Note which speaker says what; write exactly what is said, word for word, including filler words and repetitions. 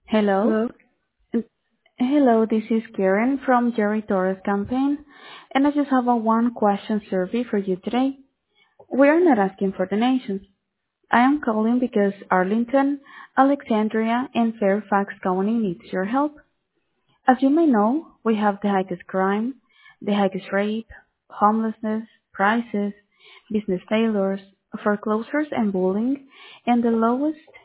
Speaker 1: Hello.
Speaker 2: Hello?
Speaker 1: Hello, this is Karen from Jerry Torres campaign, and I just have a one question survey for you today. We are not asking for donations. I am calling because Arlington, Alexandria, and Fairfax County needs your help. As you may know, we have the highest crime, the highest rape, homelessness, prices, business failures, foreclosures and bullying, and the lowest